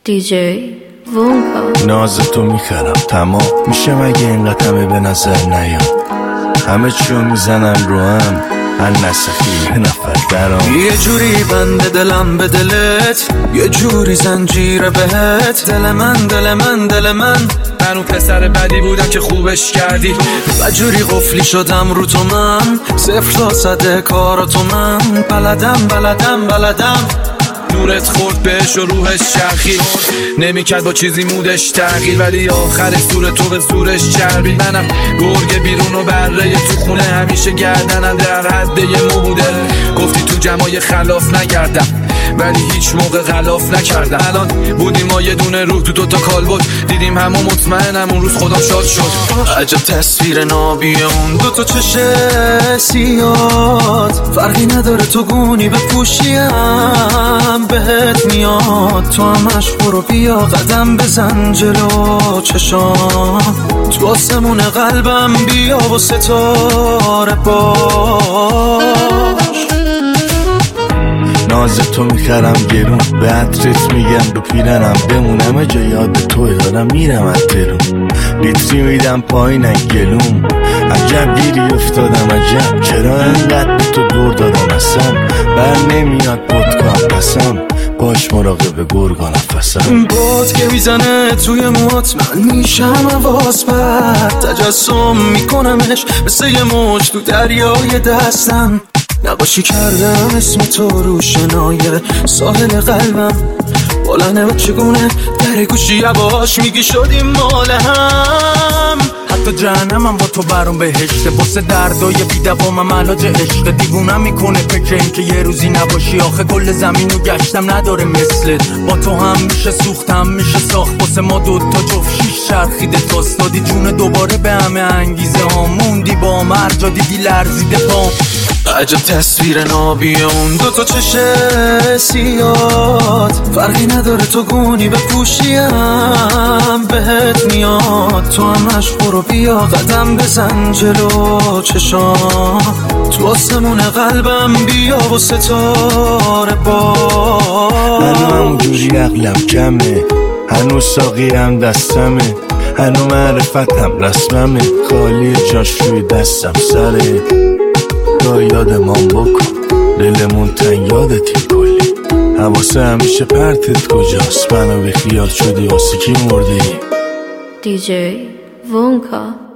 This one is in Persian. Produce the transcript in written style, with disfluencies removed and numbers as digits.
دیجی وونکا. ناز تو میخرم تمام میشه مگه اینقدر همه به نظر نیاد، همه چیو میزنن رو هم هر نسخی یه نفر درام. یه جوری بنده دلم به دلت، یه جوری زنجیره بهت. دل من منو پسر بدی بودم که خوبش کردی، و جوری قفلی شدم رو تو من. 0 تا 100 کارا تو من بلدم. نورت خورد بهش و روحش چرخید، نمیکرد با چیزی مودش تغییر، ولی آخرش زور تو به زورش چربید. منم گرگ بیرون و بره تو خونه، همیشه گردنم در حد یه مو بوده. گفتی تو جمعای خلاف نگردم، ولی هیچ موقع غلاف نکردم. الان بودیم ما یه دونه روح تو 2 تا کالبد، دیدیم همه مطمئنم اون روز خودم شاد شد. عجب تصویر نابی اون 2 تا چشه سیاد، فرقی نداره تو گونی بپوشیم بهت میاد. تو همش برو بیا قدم بزن جلو چشام، تو آسمون قلبم بیا و ستاره باش. ناز تو میخرم گرون، به عطرت میگم رو پیرنم بمونم، جا یاد توی دارم میرم از درون. لیتری میدم پایین گلوم، عجب گیری افتادم عجب، چرا انقدر به تو دور دادم اصلا. بر نمیاد پودکام قسم، باش مراقب گرگا نفسم. باد که میزنه توی موات من میشم حواس پرت، تجسم میکنمش مثل یه موج تو دریای دستم. نقاشی کردم اسم تو رو شنای ساحل قلبم، بلنه و چگونه در گوشی یواش میگی شدیم مال هم. حتی جهنمم با تو برام بهشته، واسه دردای بی‌دوامم علاج عشق. دیوونم میکنه فکر این که یه روزی نباشی، آخه کل زمینو گشتم نداره مثلت. با تو هم میشه سوخت هم میشه ساخت، واسه ما 2 تا جفت 6 چرخیده تاست. دادی جون دوباره به همه انگیزه ها، موندی با مرجا دیدی لرزیده پام. عجب تصویر نابی اون 2 تا چشه سیاد، فرقی نداره تو گونی بپوشیم بهت میاد. تو همش برو بیا قدم بزن جلو چشام، تو آسمون قلبم بیا و ستاره باش. من همونجوری عقلم کمه، هنوز ساقیم دستمه، هنو معرفتم رسممه، خالی جاش روی دستم سره. یا یادمان بکن دلمون تنگ یادتی کلی، حواسه همیشه پرتت کجاست، منو به خیال شدی واسه کی مردی. دیجی وونکا.